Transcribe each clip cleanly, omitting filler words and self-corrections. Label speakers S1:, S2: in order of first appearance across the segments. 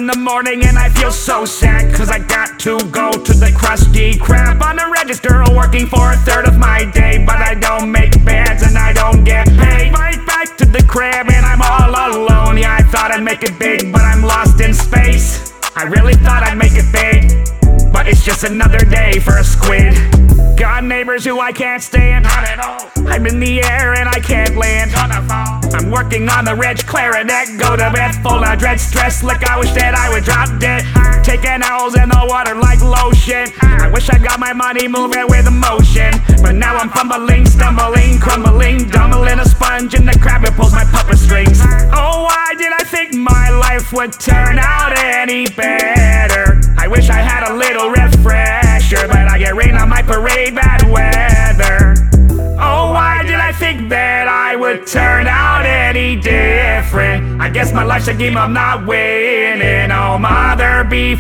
S1: in the morning and I feel so sad, cause I got to go to the Krusty Krab on the register, working for a third of my day. But I don't make bands and I don't get paid. Right back to the crib and I'm all alone. Yeah, I thought I'd make it big, but I'm lost in space. I really thought I'd make it big, but it's just another day for a squid. Got neighbors who I can't stand, not at all. I'm in the air and I can't land. I'm working on the reg clarinet, go to bed full of dread, stress like I wish that I would drop dead. Taking L's in the water like lotion. I wish I got my money moving with emotion, but now I'm fumbling, stumbling, crumbling, dumbling a sponge in the crab that pulls my puppet strings. Oh, why did I think my life would turn out any better? I wish I had a little refresher, but I get rain on my parade, bad weather. Oh, why did I think that I would turn out any different? I guess my life's a game I'm not winning. Oh, mother, be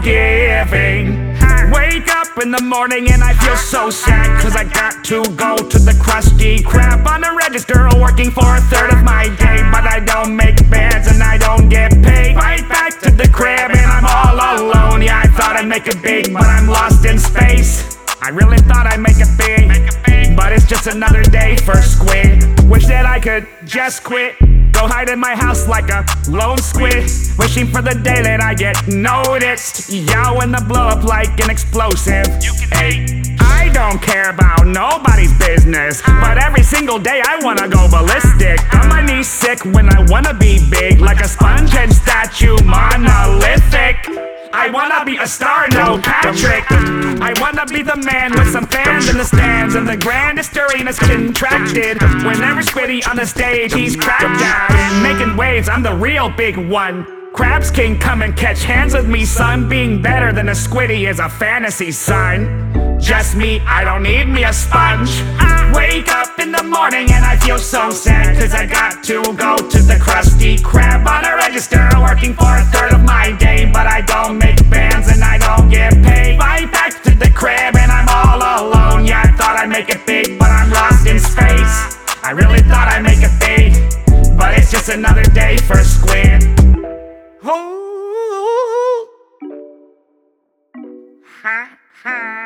S1: forgiving. Wake up in the morning and I feel so sad, cause I got to go to the Krusty Krab on the register, working for a third of my day. But I don't make bands and I don't get paid. Right back to the crib and I'm all alone. Yeah, I thought I'd make it big, but I'm lost in space. I really thought I'd make it big, but it's just another day for squid. Wish that I could just quit, go hide in my house like a lone squid, wishing for the day that I get noticed. Yow in the blow up like an explosive. Hey, I don't care about nobody's business, but every single day I wanna go ballistic. On my knees sick when I wanna be big, like a sponge-head statue, monolithic. I wanna be a star, no Patrick. I wanna be the man with some fans in the stands, and the grandest arena's contracted. Whenever Squiddy on the stage, he's cracked down, making waves, I'm the real big one. Crabs can come and catch hands with me, son. Being better than a Squiddy is a fantasy, son. Just me, I don't need me a sponge. I wake up in the morning and I feel so sad, cause I got to go to the Krusty Krab on a register, working for a third of my day. But I don't make bands and I don't get paid. Right back to the crib and I'm all alone. Yeah, I thought I'd make it big, but I'm lost in space. I really thought I'd make it big, but it's just another day for squid. Oh, ha, ha.